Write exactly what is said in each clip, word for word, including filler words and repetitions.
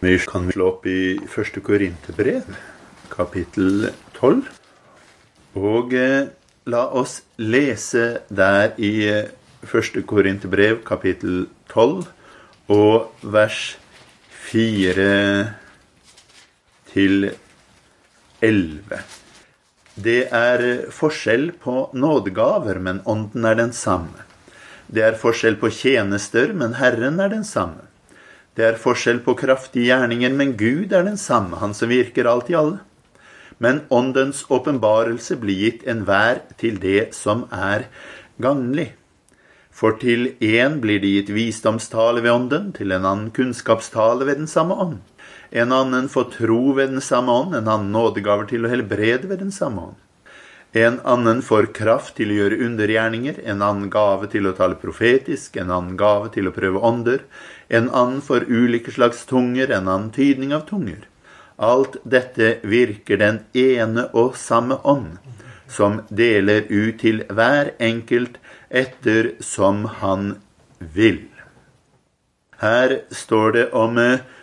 Vi kan slå opp i første Korinterbrev, kapittel tolv, og eh, la oss lese der i eh, første Korinterbrev, kapittel tolv, og vers fire til elleve. Det er forskjell på nådegaver, men ånden er den samme. Det er forskjell på tjenester, men Herren er den samme. Det er forskjell på kraftige gjerninger, men Gud er den samme, han som virker alt i alle. Men åndens åpenbarelse blir gitt enhver til det som er gagnlig. For til en blir det gitt visdomstale ved ånden, til en annen kunnskapstale ved den samme ånd. En annen får tro ved den samme ånd, en annen nådegaver til å helbrede ved den samme ånd. En annen får kraft til å gjøre undergjerninger, en annen gave til å tale profetisk, en annen gave til å prøve ånder, en annen får ulike slags tunger, en annen tydning av tunger. Alt dette virker den ene og samme ånd, som deler ut til hver enkelt etter som han vil. Her står det om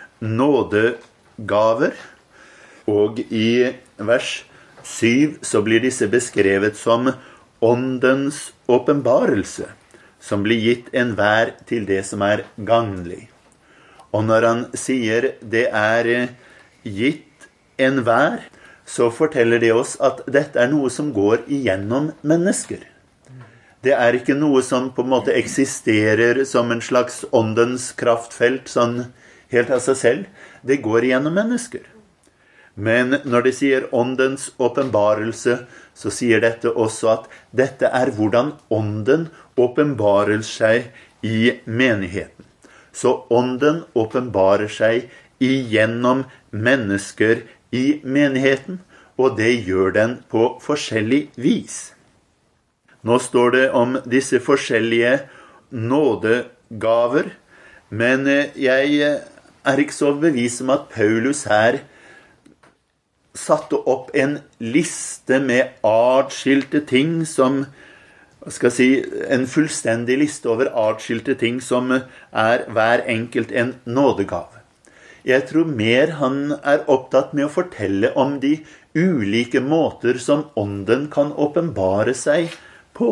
nådegaver, og i vers syv så blir disse beskrevet som åndens åpenbarelse, som blir gitt enhver til det som er gagnlig. Og når han sier det er gitt enhver, så forteller det oss at dette er noe som går igjennom mennesker. Det er ikke noe som på en måte eksisterer som en slags åndens kraftfelt, sånn helt av seg selv. Det går igjennom mennesker. Men når det sier åndens åpenbarelse, så sier dette også at dette er hvordan ånden åpenbarer seg i menigheten. Så ånden åpenbarer seg igjennom mennesker i menigheten, og det gjør den på forskjellig vis. Nå står det om disse forskjellige nådegaver, men jeg er ikke så bevist om at Paulus her satte opp en liste med atskilte ting som, hva skal jeg si, en fullstendig liste over atskilte ting som er hver enkelt en nådegave. Jeg tror mer han er opptatt med å fortelle om de ulike måter som ånden kan åpenbare seg på.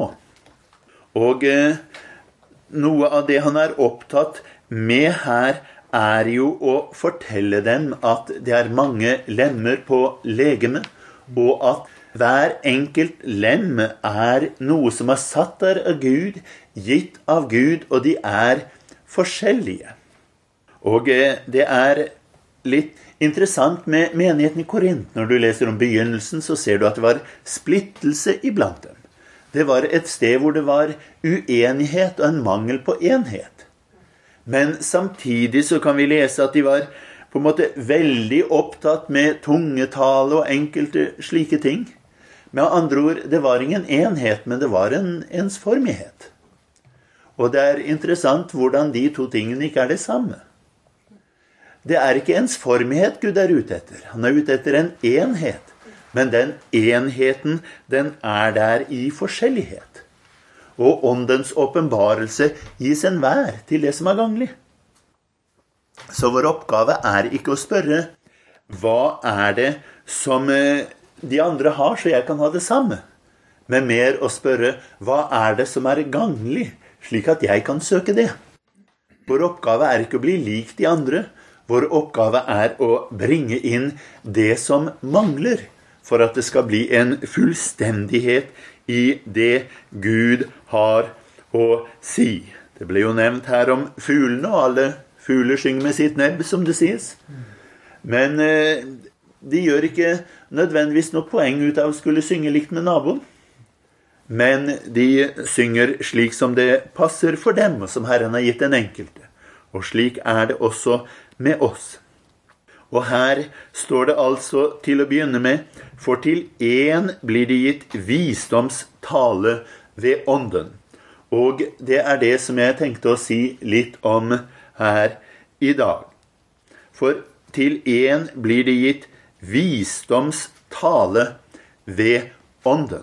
Og eh, noe av det han er opptatt med her er jo å fortelle dem at det er mange lemmer på legeme, og at hver enkelt lem er noe som er satt der av Gud, gitt av Gud, og de er forskjellige. Og det er litt interessant med menigheten i Korint. Når du leser om begynnelsen, så ser du at det var splittelse iblant dem. Det var et sted hvor det var uenighet og en mangel på enhet. Men samtidig så kan vi lese at de var på en måte veldig opptatt med tungetale og enkelte slike ting. Med andre ord, det var ingen enhet, men det var en ensformighet. Og det er interessant hvordan de to tingene ikke er det samme. Det er ikke ensformighet Gud er ute etter. Han er ute etter en enhet. Men den enheten, den er der i forskjellighet. Og åndens åpenbarelse gis enhver til det som er gagnlig. Så vår oppgave er ikke å spørre, hva er det som de andre har, så jeg kan ha det samme? Men mer å spørre, hva er det som er gagnlig, slik at jeg kan søke det? Vår oppgave er ikke å bli lik de andre. Vår oppgave er å bringe inn det som mangler, for at det skal bli en fullstendighet i det Gud har å si. Det ble jo nevnt her om fuglene, og alle fugler synger med sitt nebb, som det sies. Men eh, de gjør ikke nødvendigvis noe poeng ut av å skulle synge likt med naboen. Men de synger slik som det passer for dem, og som Herren har gitt den enkelte. Og slik er det også med oss. Og her står det altså til å begynne med, for til en blir det gitt visdomstale ved ånden. Og det er det som jeg tenkte å si litt om her i dag. For til en blir det gitt visdomstale ved ånden.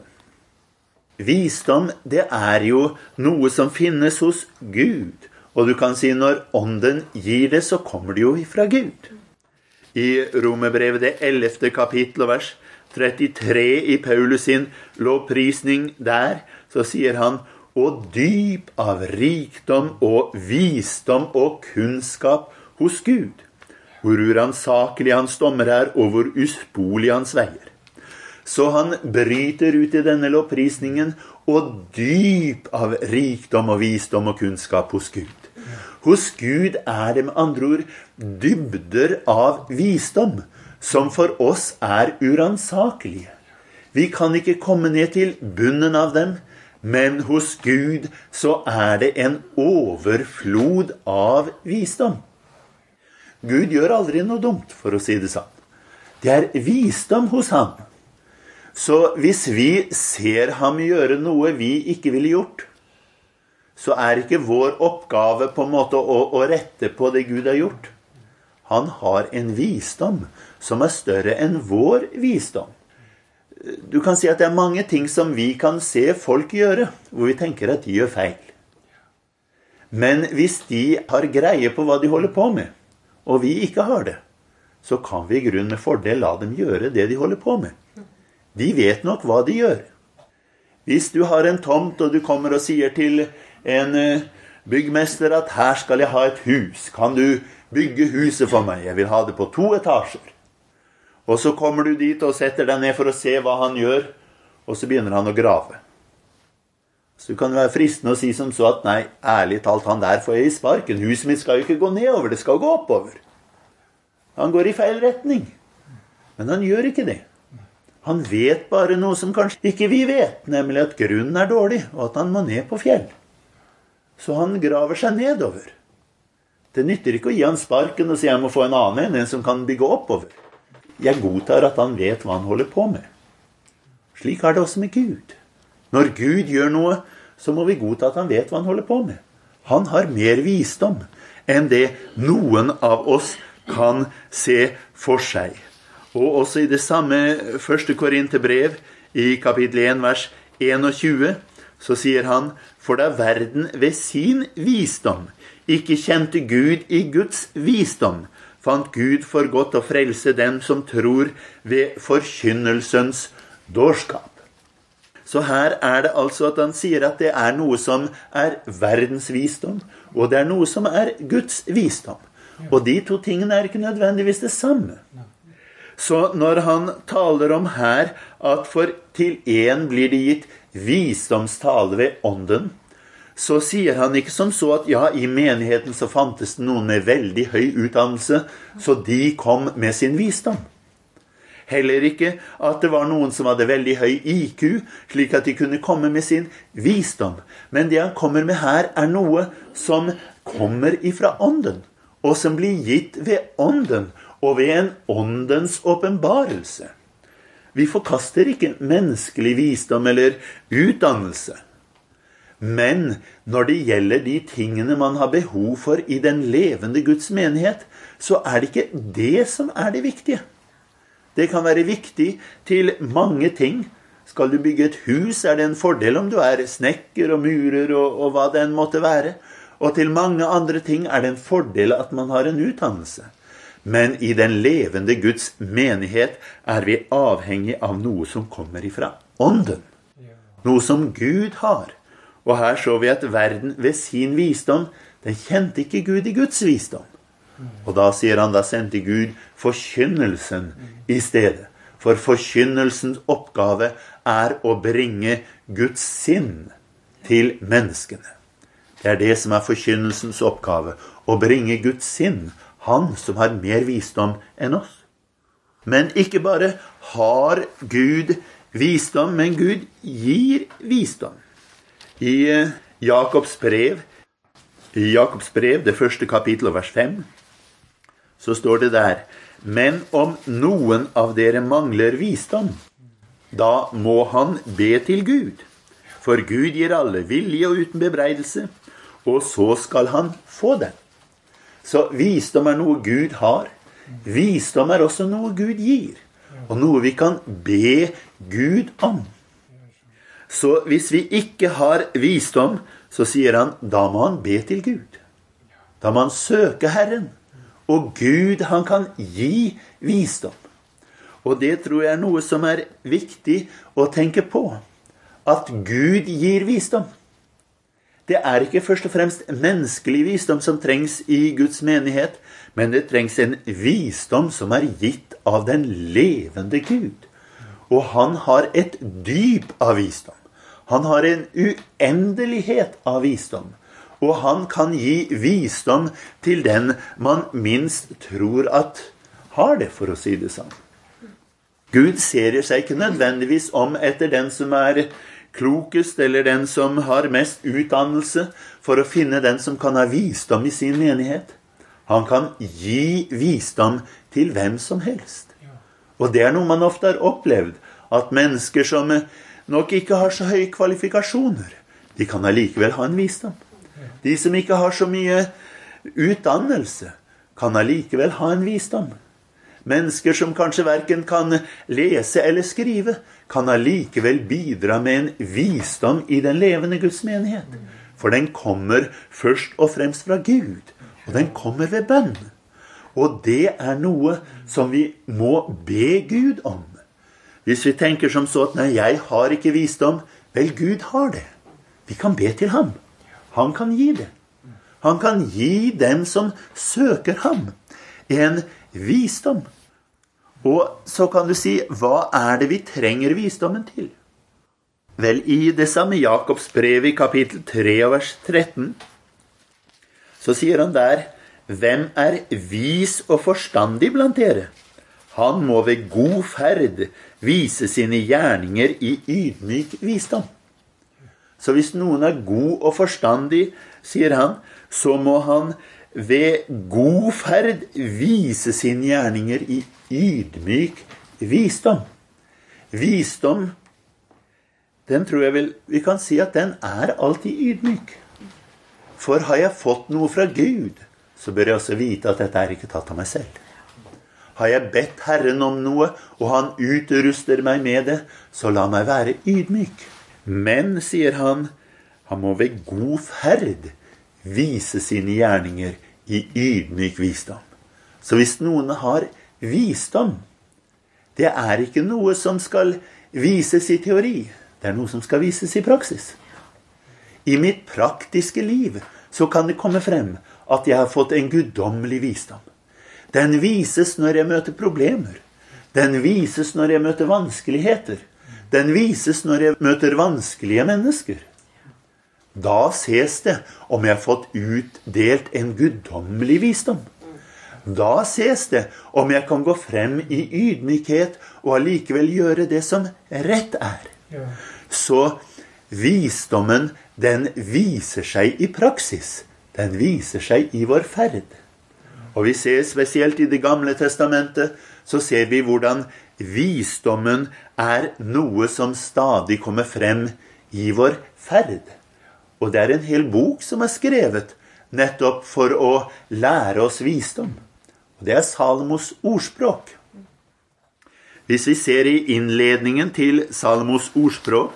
Visdom, det er jo noe som finnes hos Gud. Og du kan si når ånden gir det, så kommer det jo ifra Gud. I Romerbrevet, det ellevte kapittel, vers trettitre i Paulus sin lovprisning der, så sier han, og dyp av rikdom og visdom og kunnskap hos Gud, hvor uransakelig hans dommer er, og hvor uspolig hans veier. Så han bryter ut i denne lovprisningen, og dyp av rikdom og visdom og kunnskap hos Gud. Hos Gud er det med andre ord dybder av visdom, som for oss er uransakelige. Vi kan ikke komme ned til bunnen av dem, men hos Gud så er det en overflod av visdom. Gud gjør aldri noe dumt, for å si det sånn. Det er visdom hos ham. Så hvis vi ser ham gjøre noe vi ikke ville gjort, så er ikke vår oppgave på en måte å, å rette på det Gud har gjort. Han har en visdom som er større enn vår visdom. Du kan si at det er mange ting som vi kan se folk gjøre, hvor vi tenker at de gjør feil. Men hvis de har greie på hva de holder på med, og vi ikke har det, så kan vi i grunn med fordel la dem gjøre det de holder på med. De vet nok hva de gjør. Hvis du har en tomt, og du kommer og sier til en byggmester at her skal jeg ha et hus. Kan du bygge huset for meg? Jeg vil ha det på to etasjer. Og så kommer du dit og setter deg ned for å se hva han gjør, og så begynner han å grave. Så du kan være fristende å si som så at nei, ærlig talt, han der får jeg i sparken. Huset mitt skal jo ikke gå nedover, det skal gå oppover. Han går i feil retning. Men han gjør ikke det. Han vet bare noe som kanskje ikke vi vet, nemlig at grunnen er dårlig, og at han må ned på fjell. Så han graver seg nedover. Det nytter ikke å gi han sparken og si jeg må få en annen enn en som kan bygge oppover. Jeg godtar at han vet hva han holder på med. Slik er det også med Gud. Når Gud gjør noe, så må vi godta at han vet hva han holder på med. Han har mer visdom enn det noen av oss kan se for seg. Og også i det samme første Korinterbrev, i kapittel en, vers tjueen, så sier han, for da verden ved sin visdom ikke kjente Gud i Guds visdom, fant Gud for godt å frelse dem som tror ved forkynnelsens dårskap. Så her er det altså at han sier at det er noe som er verdens visdom, og det er noe som er Guds visdom. Og de to tingene er ikke nødvendigvis det samme. Så når han taler om her at for til en blir det gitt visdomstale ved ånden, så sier han ikke som så at ja, i menigheten så fantes det noen med veldig høy utdannelse, så de kom med sin visdom. Heller ikke at det var noen som hadde veldig høy I Q, slik at de kunne komme med sin visdom. Men det han kommer med her er noe som kommer ifra ånden, og som blir gitt ved ånden, og ved en åndens åpenbarelse. Vi forkaster ikke menneskelig visdom eller utdannelse. Men når det gjelder de tingene man har behov for i den levende Guds menighet, så er det ikke det som er det viktige. Det kan være viktig til mange ting. Skal du bygge et hus, er det en fordel om du er snekker og murer og, og hva det enn måtte være. Og til mange andre ting er det en fordel at man har en utdannelse. Men i den levende Guds menighet er vi avhengig av noe som kommer ifra ånden. Noe som Gud har. Og her så vi at verden ved sin visdom, den kjente ikke Gud i Guds visdom. Og da sier han, da sendte Gud forkynnelsen i stedet. For forkynnelsens oppgave er å bringe Guds sinn til menneskene. Det er det som er forkynnelsens oppgave, å bringe Guds sinn, han som har mer visdom enn oss. Men ikke bare har Gud visdom, men Gud gir visdom. I Jakobs brev, i Jakobs brev, det første kapittel, vers fem, så står det der, men om noen av dere mangler visdom, da må han be til Gud. For Gud gir alle vilje og uten bebreidelse, og så skal han få den. Så visdom er noe Gud har. Visdom er også noe Gud gir. Og noe vi kan be Gud om. Så hvis vi ikke har visdom, så sier han, da må han be til Gud. Da må han søke Herren. Og Gud, han kan gi visdom. Og det tror jeg er noe som er viktig å tenke på. At Gud gir visdom. Det er ikke først og fremst menneskelig visdom som trengs i Guds menighet, men det trengs en visdom som er gitt av den levende Gud. Og han har et dyp av visdom. Han har en uendelighet av visdom. Og han kan gi visdom til den man minst tror at har det, for å si det sånn. Gud ser seg ikke nødvendigvis om etter den som er klokest, eller den som har mest utdannelse, for å finne den som kan ha visdom i sin menighet. Han kan gi visdom til hvem som helst. Og det er noe man ofte har opplevd, at mennesker som nok ikke har så høye kvalifikasjoner, de kan allikevel ha en visdom. De som ikke har så mye utdannelse, kan allikevel ha en visdom. Mennesker som kanskje hverken kan lese eller skrive, kan allikevel bidra med en visdom i den levende Guds menighet. For den kommer først og fremst fra Gud, og den kommer ved bønn. Og det er noe som vi må be Gud om. Hvis vi tenker som så at nei, jeg har ikke visdom, vel, Gud har det. Vi kan be til ham. Han kan gi det. Han kan gi dem som søker ham en visdom. Og så kan du si, hva er det vi trenger visdommen til? Vel, i det samme Jakobs brev i kapittel tre, vers tretten, så sier han der, hvem er vis og forstandig blant dere? Han må ved god ferd vise sine gjerninger i ydmyk visdom. Så hvis noen er god og forstandig, sier han, så må han ved god ferd vise sine gjerninger i ydmyk visdom. Visdom, den tror jeg vel, vi kan si at den er alltid ydmyk. For har jeg fått noe fra Gud, så bør jeg også vite at dette er ikke tatt av meg selv. Har jeg bedt Herren om noe, og han utruster meg med det, så la meg være ydmyk. Men, sier han, han må ved god ferd vise sine gjerninger i ydmyk visdom. Så hvis noen har visdom, det er ikke noe som skal vises i teori. Det er noe som skal vises i praksis. I mitt praktiske liv så kan det komme frem at jeg har fått en guddommelig visdom. Den vises når jeg møter problemer. Den vises når jeg møter vanskeligheter. Den vises når jeg møter vanskelige mennesker. Da ses det om jeg har fått utdelt en guddommelig visdom. Da ses det om jeg kan gå frem i ydmykhet og allikevel gjøre det som rett er. Så visdommen, den viser seg i praksis. Den viser seg i vår ferd. Og vi ser spesielt i Det gamle testamentet, så ser vi hvordan visdommen er noe som stadig kommer frem i vår ferd. Og det er en hel bok som er skrevet nettopp for å lære oss visdom. Og det er Salomos ordspråk. Hvis vi ser i innledningen til Salomos ordspråk,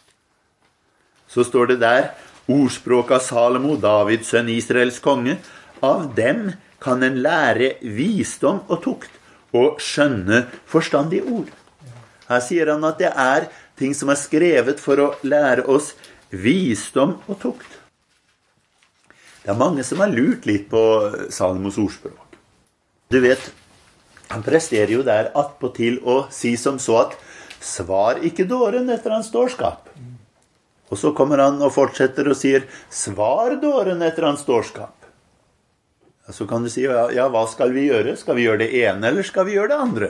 så står det der, ordspråk av Salomo, Davids sønn Israels konge, av dem kan en lære visdom og tukt, og skjønne forstandige ord. Her sier han at det er ting som er skrevet for å lære oss visdom og tukt. Det er mange som har lurt litt på Salomos ordspråk. Du vet, han presterer jo der attpåtil å si som så at svar ikke dåren etter hans dårskap. Og så kommer han og fortsetter og sier, svar dåren etter hans dårskap. Så kan du si, ja, ja, hva skal vi gjøre? Skal vi gjøre det ene, eller skal vi gjøre det andre?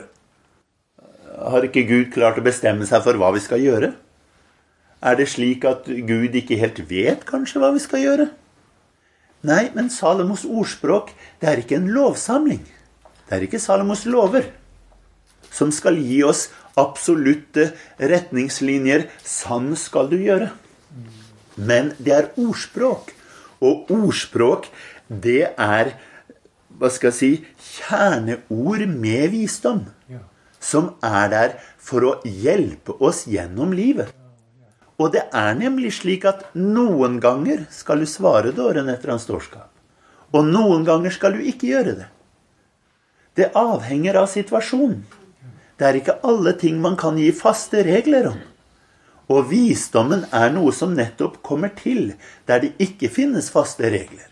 Har ikke Gud klart å bestemme seg for hva vi skal gjøre? Er det slik at Gud ikke helt vet kanskje hva vi skal gjøre? Nei, men Salomos ordspråk, det er ikke en lovsamling. Det er ikke Salomos lover som skal gi oss absolutte retningslinjer. Sånn skal du gjøre. Men det er ordspråk. Og ordspråk, det er, hva skal jeg si, kjerneord med visdom. Som er der for å hjelpe oss gjennom livet. Og det er nemlig slik at noen ganger skal du svare dåren etter hans dårskap. Og noen ganger skal du ikke gjøre det. Det avhenger av situasjonen. Det er ikke alle ting man kan gi faste regler om. Og visdommen er noe som nettopp kommer til, der det ikke finnes faste regler.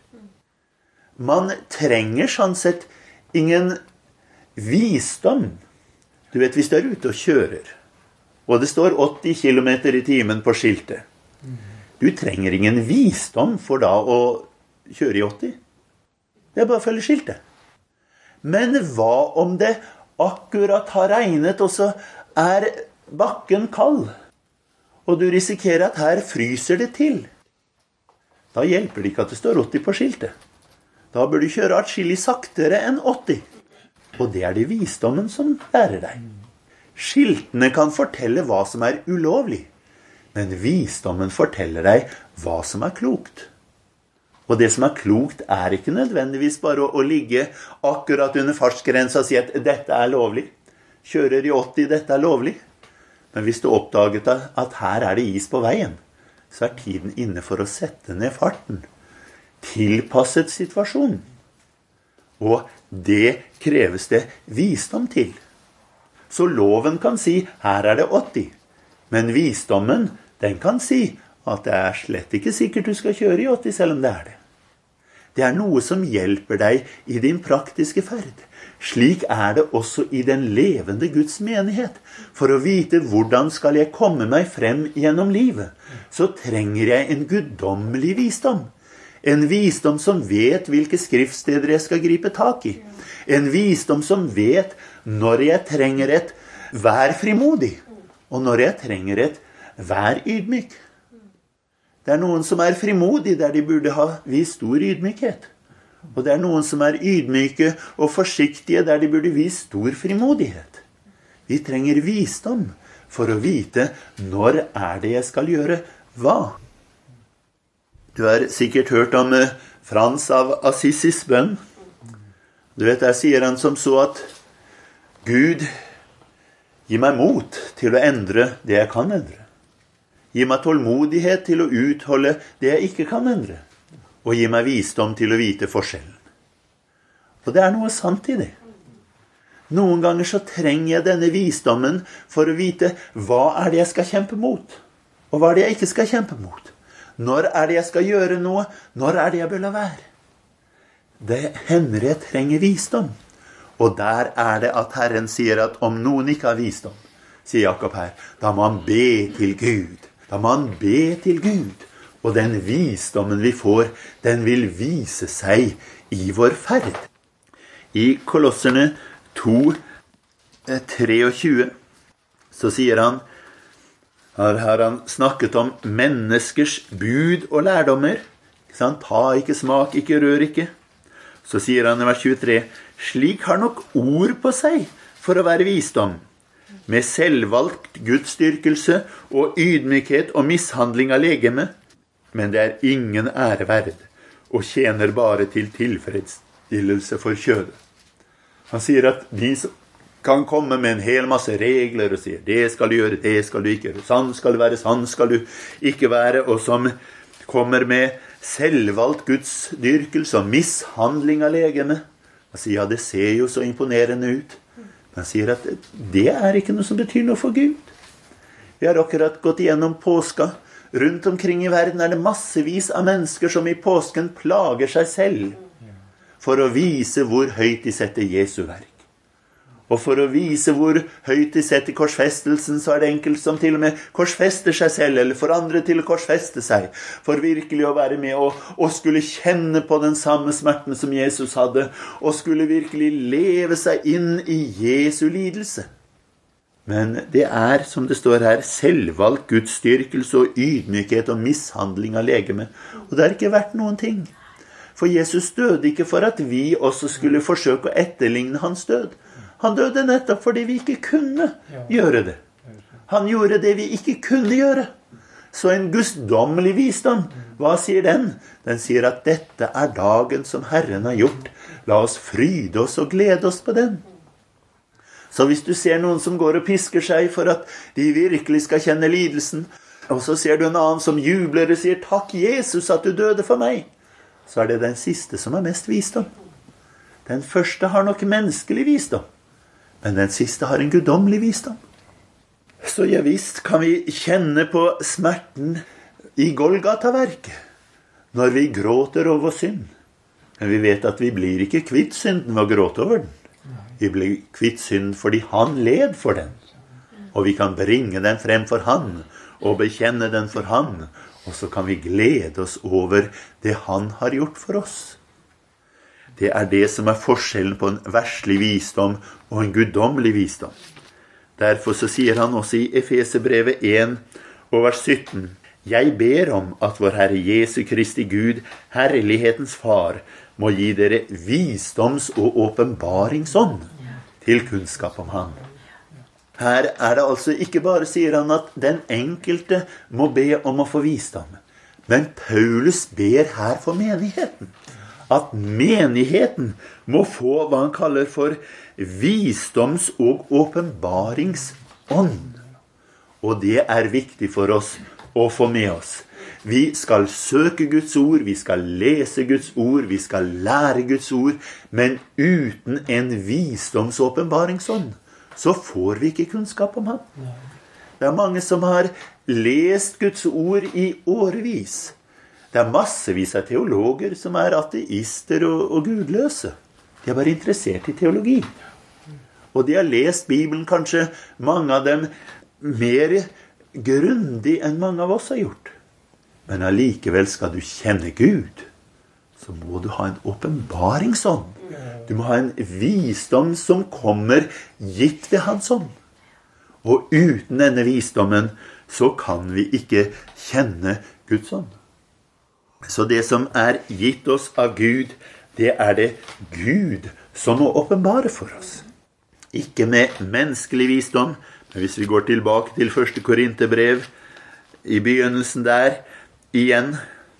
Man trenger sånn sett ingen visdom. Du vet, hvis du er ute og kjører, og det står åtti kilometer i timen på skiltet, du trenger ingen visdom for da å kjøre i åtti. Det er bare å følge skiltet. Men hva om det akkurat har regnet, og så er bakken kald, og du risikerer at her fryser det til? Da hjelper det ikke at det står åtti på skiltet. Da bør du kjøre atskillig saktere enn åtti. Og det er det visdommen som lærer deg. Skiltene kan fortelle hva som er ulovlig, men visdommen forteller deg hva som er klokt. Og det som er klokt er ikke nødvendigvis bare å, å ligge akkurat under fartsgrensa og si at dette er lovlig. Kjører i åtti, dette er lovlig. Men hvis du oppdaget at her er det is på veien, så er tiden inne for å sette ned farten. Tilpasset situasjonen. Og det kreves det visdom til. Så loven kan si, her er det åtti. Men visdommen, den kan si at det er slett ikke sikkert du skal kjøre i åtti, selv om det er det. Det er noe som hjelper deg i din praktiske ferd. Slik er det også i den levende Guds menighet. For å vite hvordan skal jeg komme meg frem gjennom livet, så trenger jeg en guddommelig visdom. En visdom som vet hvilke skriftsteder jeg skal gripe tak i. En visdom som vet når jeg trenger et vær frimodig, og når jeg trenger et vær ydmyk. Det er noen som er frimodig der de burde ha vist stor ydmykhet. Og det er noen som er ydmyke og forsiktige der de burde vist stor frimodighet. Vi trenger visdom for å vite når er det jeg skal gjøre hva. Du har sikkert hørt om Frans av Assisis bønn. Du vet, der sier han som så at Gud, gi meg mot til å endre det jeg kan endre. Gi meg tålmodighet til å utholde det jeg ikke kan endre. Og gi meg visdom til å vite forskjellen. Og det er noe sant i det. Noen ganger så trenger jeg denne visdommen for å vite hva er det jeg skal kjempe mot, og hva er det jeg ikke skal kjempe mot. Når er det jeg skal gjøre noe? Når er det jeg bør la være? Det hender jeg trenger visdom. Og der er det at Herren sier at om noen ikke har visdom, sier Jakob her, da må han be til Gud. Da må han be til Gud. Og den visdommen vi får, den vil vise seg i vår ferd. I Kolosserne to, tjuetre, så sier han, her har han snakket om menneskers bud og lærdommer. Ta ikke, smak ikke, rør ikke. Så sier han i vers tjuetre, slik har nok ord på seg for å være visdom, med selvvalgt gudsdyrkelse og ydmykhet og mishandling av legeme, men det er ingen ære verd, og tjener bare til tilfredsstillelse for kjødet. Han sier at de som kan komme med en hel masse regler og sier, det skal du gjøre, det skal du ikke gjøre, sann skal du være, sann skal du ikke være, og som kommer med selvvalgt gudsdyrkelse og mishandling av legeme. Han sier, ja, det ser jo så imponerende ut. Han sier at det er ikke noe som betyr noe for Gud. Vi har akkurat gått igjennom påska. Rundt omkring i verden er det massevis av mennesker som i påsken plager seg selv for å vise hvor høyt de setter Jesu verk. Og for å vise hvor høyt de setter korsfestelsen, så er det enkelt som til og med korsfester seg selv, eller for andre til å korsfeste seg, for virkelig å være med og, og skulle kjenne på den samme smerten som Jesus hadde, og skulle virkelig leve seg inn i Jesu lidelse. Men det er, som det står her, selvvalgt gudsdyrkelse og ydmykhet og mishandling av legeme. Og det har ikke vært noen ting. For Jesus døde ikke for at vi også skulle forsøke å etterligne hans død. Han døde nettopp fordi vi ikke kunne gjøre det. Han gjorde det vi ikke kunne gjøre. Så en guddommelig visdom, hva sier den? Den sier at dette er dagen som Herren har gjort. La oss fryde oss og glede oss på den. Så hvis du ser noen som går og pisker seg for at de virkelig skal kjenne lidelsen, og så ser du en annen som jubler og sier, takk Jesus at du døde for meg, så er det den siste som er mest visdom. Den første har nok menneskelig visdom, men den siste har en guddommelig visdom. Så ja visst kan vi kjenne på smerten i Golgata-verket, når vi gråter over synd. Men vi vet at vi blir ikke kvitt synden ved å gråte over den. Vi blir kvitt synden fordi han led for den. Og vi kan bringe den frem for han, og bekjenne den for han. Og så kan vi glede oss over det han har gjort for oss. Det er det som er forskjellen på en verslig visdom og en guddommelig visdom. Derfor så sier han også i Efeserbrevet en og vers sytten: Jeg ber om at vår Herre Jesu Kristi Gud, herlighetens Far, må gi dere visdoms- og åpenbaringsånd til kunnskap om han. Her er det altså ikke bare, sier han, at den enkelte må be om å få visdom. Men Paulus ber her for menigheten. At menigheten må få hva han kaller for visdoms- og åpenbaringsånd. Og det er viktig for oss å få med oss. Vi skal søke Guds ord, vi skal lese Guds ord, vi skal lære Guds ord, men uten en visdomsåpenbaringsånd, så får vi ikke kunnskap om ham. Det er mange som har lest Guds ord i årevis. Det er massevis av teologer som er ateister og, og gudløse. De er bare interessert i teologi. Og de har lest Bibelen, kanskje mange av dem, mer grundig enn mange av oss har gjort. Men allikevel skal du kjenne Gud, så må du ha en åpenbaringsånd. Du må ha en visdom som kommer gitt ved hans ånd. Og uten denne visdommen så kan vi ikke kjenne Guds ånd. Så det som er gitt oss av Gud, det er det Gud som må åpenbare for oss. Ikke med menneskelig visdom, men hvis vi går tilbake til første Korinterbrev, i begynnelsen der, igjen,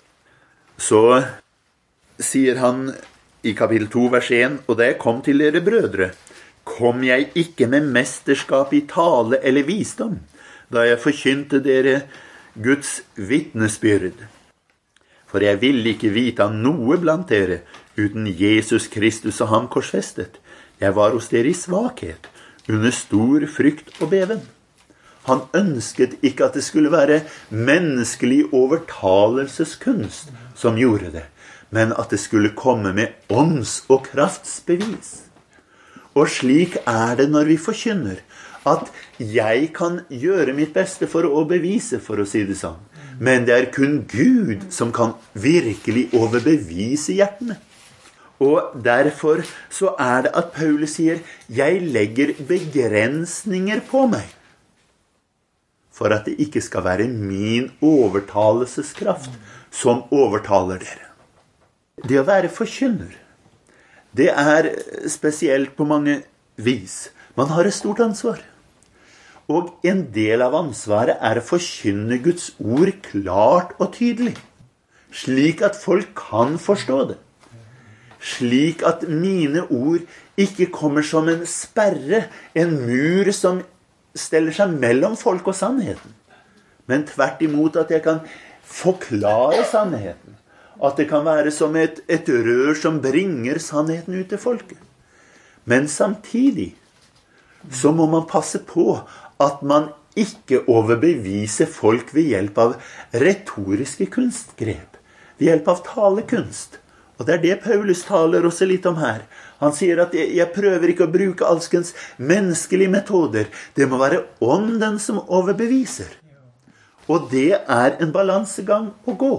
så sier han i kapittel to, vers en, og da jeg kom til dere brødre, kom jeg ikke med mesterskap i tale eller visdom, da jeg forkynte dere Guds vitnesbyrd. For jeg ville ikke vite av noe blant dere, uten Jesus Kristus og ham korsfestet. Jeg var hos dere i svakhet, under stor frykt og beven. Han ønsket ikke at det skulle være menneskelig overtalelseskunst som gjorde det, men at det skulle komme med ånds- og kraftsbevis. Og slik er det når vi forkynner, at jeg kan gjøre mitt beste for å bevise, for å si det sånn. Men det er kun Gud som kan virkelig overbevise hjertene. Og derfor så er det at Paulus sier, jeg legger begrensninger på meg, for at det ikke skal være min overtalelseskraft som overtaler dere. Det å være forkynner, det er spesielt på mange vis. Man har et stort ansvar. Og en del av ansvaret er å forkynne Guds ord klart og tydelig, slik at folk kan forstå det. Slik at mine ord ikke kommer som en sperre, en mur som steller seg mellom folk og sannheten. Men tvert imot at jeg kan forklare sannheten. At det kan være som et, et rør som bringer sannheten ut til folket. Men samtidig så må man passe på at man ikke overbeviser folk ved hjelp av retoriske kunstgrep, ved hjelp av talekunst. Og det er det Paulus taler også litt om her. Han sier at jeg, jeg prøver ikke å bruke alskens menneskelige metoder. Det må være ånden som overbeviser. Og det er en balansegang å gå.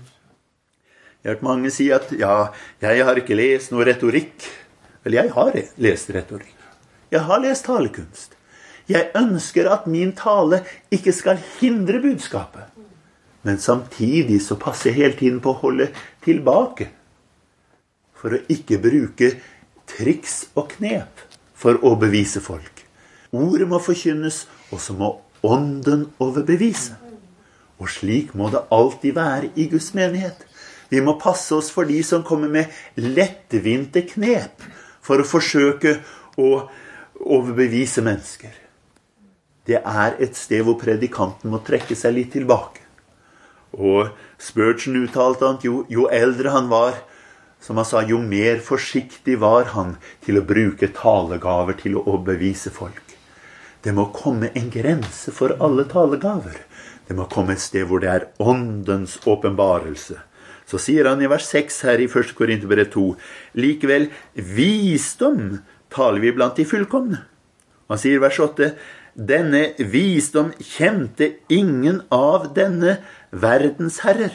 Jeg har hørt mange si at ja, jeg har ikke lest noe retorikk. Vel, jeg har lest retorikk. Jeg har lest talekunst. Jeg ønsker at min tale ikke skal hindre budskapet. Men samtidig så passer jeg hele tiden på å holde tilbake. For å ikke bruke triks og knep for å bevise folk. Ordet må forkynnes, og så må ånden overbevise. Og slik må det alltid være i Guds menighet. Vi må passe oss for de som kommer med lettvinte knep for å forsøke å overbevise mennesker. Det er et sted hvor predikanten må trekke seg litt tilbake. Og Spurgeon uttalte at jo, jo eldre han var, som han sa, jo mer forsiktig var han til å bruke talegaver til å overbevise folk. Det må komme en grense for alle talegaver. Det må komme et sted hvor det er åndens åpenbarelse. Så sier han i vers seks her i første Korinterbrev to, likevel visdom taler vi blant de fullkomne. Han sier i vers åtte, denne visdom kjente ingen av denne verdens herrer.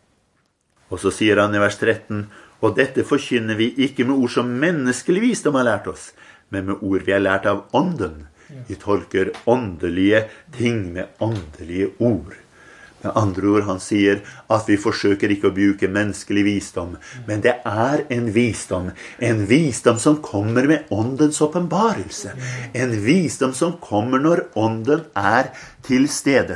Og så sier han i vers tretten, og dette forkynner vi ikke med ord som menneskelig visdom har lært oss, men med ord vi har lært av ånden. Vi tolker åndelige ting med åndelige ord. Med andre ord, han sier at vi forsøker ikke å bruke menneskelig visdom, men det er en visdom, en visdom som kommer med åndens åpenbarelse, en visdom som kommer når ånden er til stede.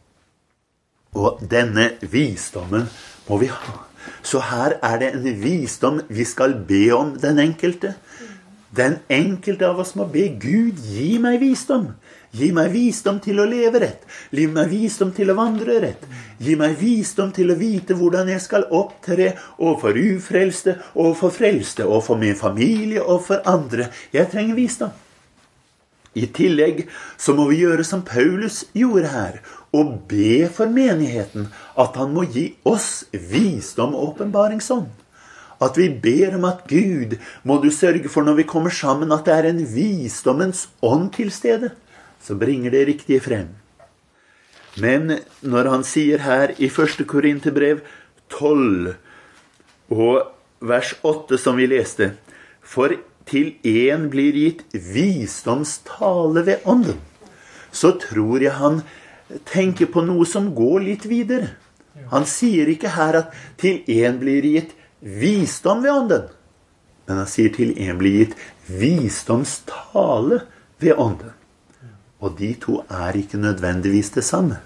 Og denne visdommen må vi ha. Så her er det en visdom vi skal be om den enkelte. Den enkelte av oss må be, Gud, gi meg visdom. Gi meg visdom til å leve rett. Gi meg visdom til å vandre rett. Gi meg visdom til å vite hvordan jeg skal opptre overfor ufrelste, overfor frelste, overfor min familie, overfor andre. Jeg trenger visdom. I tillegg så må vi gjøre som Paulus gjorde her, og be for menigheten at han må gi oss visdom og åpenbaringsånd. At vi ber om at Gud, må du sørge for når vi kommer sammen, at det er en visdommens ånd til stede, som bringer det riktige frem. Men når han sier her i første Korinterbrev tolv og vers åtte som vi leste, for til en blir gitt visdomstale ved ånden, så tror jeg han tenker på noe som går litt videre. Han sier ikke her at til en blir gitt visdom ved ånden, men han sier til en blir gitt visdomstale ved ånden. Og de to er ikke nødvendigvis det samme.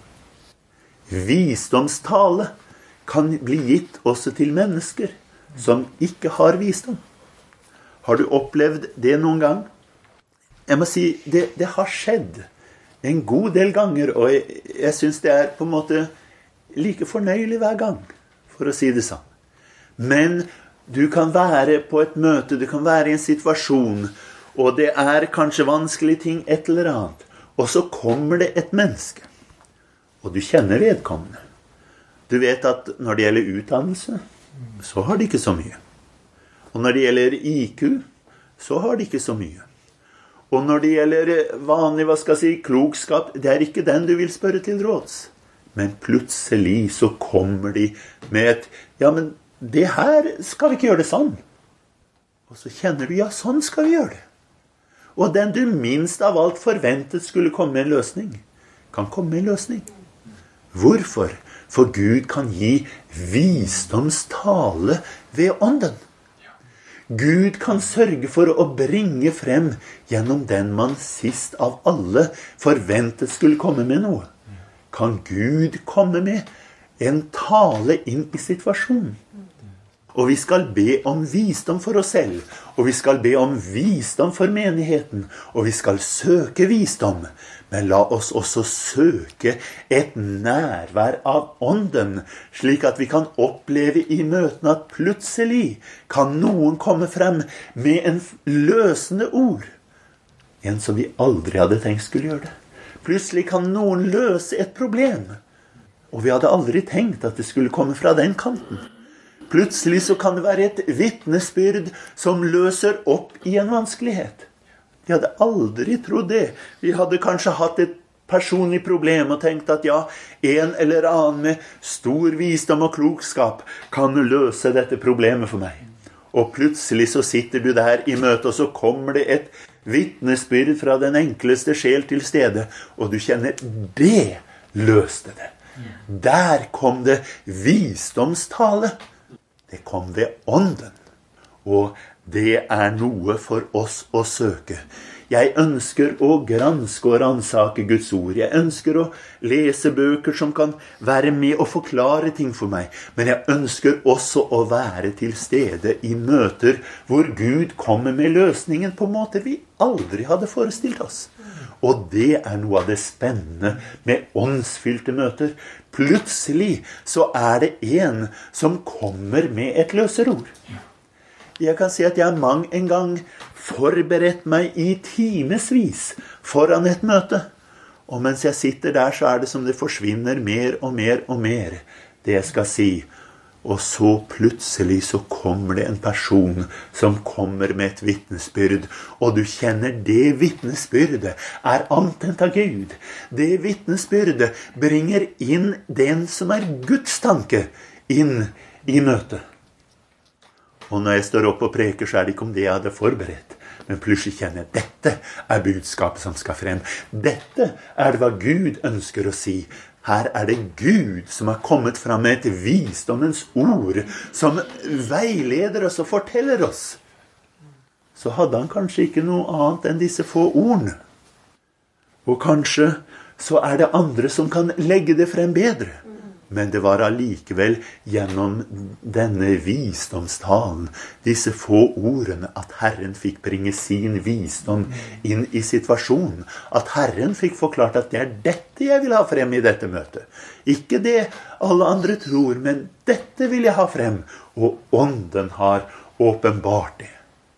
Visdomstale kan bli gitt også til mennesker som ikke har visdom. Har du opplevd det noen gang? Jeg må si, det, det har skjedd en god del ganger, og jeg, jeg synes det er på en måte like fornøyelig hver gang, for å si det sånn. Men du kan være på et møte, du kan være i en situasjon, og det er kanskje vanskelige ting, et eller annet. Og så kommer det et menneske, og du kjenner vedkommende. Du vet at når det gjelder utdannelse, så har de ikke så mye. Og når det gjelder I Q, så har de ikke så mye. Og når det gjelder vanlig, hva skal jeg si, klokskap, det er ikke den du vil spørre til råds. Men plutselig så kommer de med et, ja, men det her skal vi ikke gjøre det sånn. Og så kjenner du, ja, sånn skal vi gjøre det. Og den du minst av alt forventet skulle komme med en løsning, kan komme med en løsning. Hvorfor? For Gud kan gi visdomstale ved ånden. Gud kan sørge for å bringe frem gjennom den man sist av alle forventet skulle komme med noe. Kan Gud komme med en tale inn i situasjonen? Og vi skal be om visdom for oss selv, og vi skal be om visdom for menigheten, og vi skal søke visdom. Men la oss også søke et nærvær av ånden, slik at vi kan oppleve i møtene at plutselig kan noen komme frem med en løsende ord. En som vi aldri hadde tenkt skulle gjøre det. Plutselig kan noen løse et problem, og vi hadde aldri tenkt at det skulle komme fra den kanten. Plutselig så kan det være et vittnesbyrd som løser opp i en vanskelighet. Vi hadde aldri trodd det. Vi hadde kanskje hatt et personlig problem og tenkt at ja, en eller annen med stor visdom og klokskap kan løse dette problemet for meg. Og plutselig så sitter du der i møte, og så kommer det et vittnesbyrd fra den enkleste sjel til stede, og du kjenner, det løste det. Der kom det visdomstale. Det kom ved ånden, og det er noe for oss å søke. Jeg ønsker å granske og ransake Guds ord. Jeg ønsker å lese bøker som kan være med og forklare ting for meg. Men jeg ønsker også å være til stede i møter hvor Gud kommer med løsningen på en måte vi aldri hadde forestilt oss. Og det er noe av det spennende med åndsfylte møter. Plutselig så er det en som kommer med et løserord. Jeg kan si at jeg har mang en gang forberedt meg i timesvis foran et møte. Og mens jeg sitter der, så er det som det forsvinner mer og mer og mer, det jeg skal si. Og så plutselig så kommer det en person som kommer med et vittnesbyrd, og du kjenner det vittnesbyrdet er antent av Gud. Det vittnesbyrdet bringer inn den som er Guds tanke inn i møtet. Og når jeg står opp og preker, så er det ikke om det jeg hadde forberedt. Men plutselig kjenner jeg, dette er budskapet som skal frem. Dette er det hva Gud ønsker å si. Her er det Gud som har kommet fram med et visdommens ord, som veileder oss og forteller oss. Så hadde han kanskje ikke noe annet enn disse få ordene. Og kanskje så er det andre som kan legge det frem bedre. Men det var allikevel gjennom denne visdomstalen, disse få ordene, at Herren fikk bringe sin visdom inn i situasjonen. At Herren fikk forklart at det er dette jeg vil ha frem i dette møtet. Ikke det alle andre tror, men dette vil jeg ha frem. Og ånden har åpenbart det.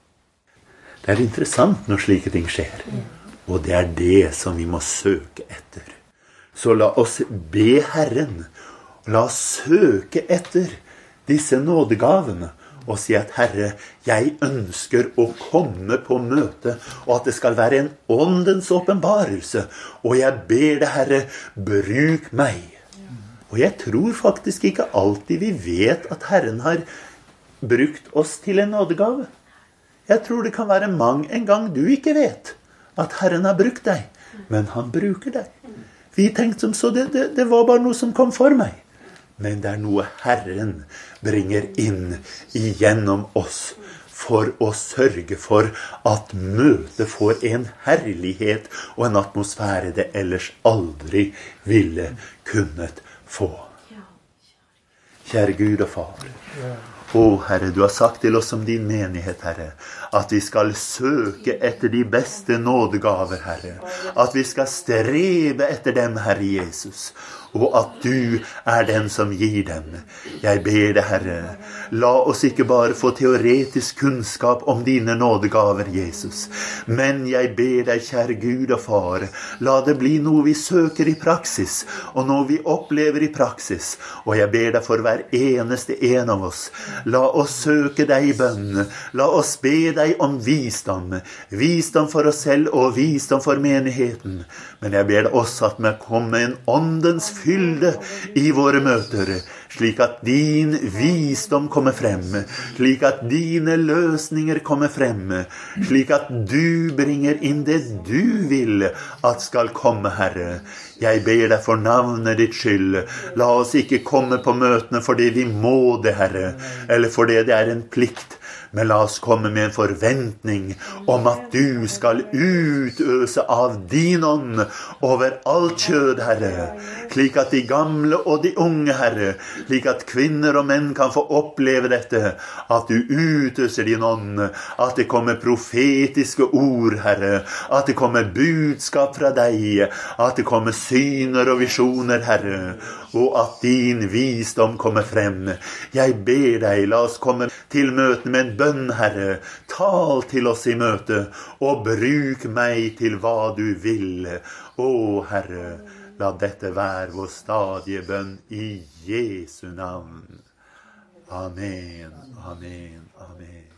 Det er interessant når slike ting skjer. Og det er det som vi må søke etter. Så la oss be Herren. La oss søke etter disse nådegavene og si at Herre, jeg ønsker å komme på møte, og at det skal være en åndens åpenbarelse. Og jeg ber deg, Herre, bruk meg. Og jeg tror faktisk ikke alltid vi vet at Herren har brukt oss til en nådegave. Jeg tror det kan være mang en gang du ikke vet at Herren har brukt deg, men han bruker deg. Vi tenkte som så, det, det, det var bare noe som kom for meg. Men det er noe Herren bringer inn igjennom oss for å sørge for at møtet får en herlighet og en atmosfære det ellers aldri ville kunnet få. Kjære Gud og Far, å Herre, du har sagt til oss om din menighet, Herre, at vi skal søke etter de beste nådegaver, Herre. At vi skal strebe etter dem, Herre Jesus. Og at du er den som gir dem. Jeg ber deg, Herre, la oss ikke bare få teoretisk kunnskap om dine nådegaver, Jesus. Men jeg ber deg, kjære Gud og Far, la det bli noe vi søker i praksis, og noe vi opplever i praksis. Og jeg ber deg for hver eneste en av oss. La oss søke deg i bønn. La oss be deg om visdom. Visdom for oss selv og visdom for menigheten. Men jeg ber deg også at vi kommer med en åndens fylde i våre møter, slik at din visdom kommer frem, slik at dine løsninger kommer frem, slik at du bringer inn det du vil at skal komme, Herre. Jeg ber deg for navnet ditt skyld. La oss ikke komme på møtene fordi vi må det, Herre, eller fordi det er en plikt. Men la oss komme med en forventning om at du skal utøse av din ånd over alt kjød, Herre. Slik at de gamle og de unge, Herre, slik at kvinner og menn kan få oppleve dette, at du utøser din ånd, at det kommer profetiske ord, Herre, at det kommer budskap fra deg, at det kommer syner og visjoner, Herre, og at din visdom kommer frem. Jeg ber deg, la oss komme til møten med en bønn, Herre. Tal til oss i møte, og bruk meg til hva du vil. Å, Herre, la dette være vår stadige bønn i Jesu navn. Amen, amen, amen.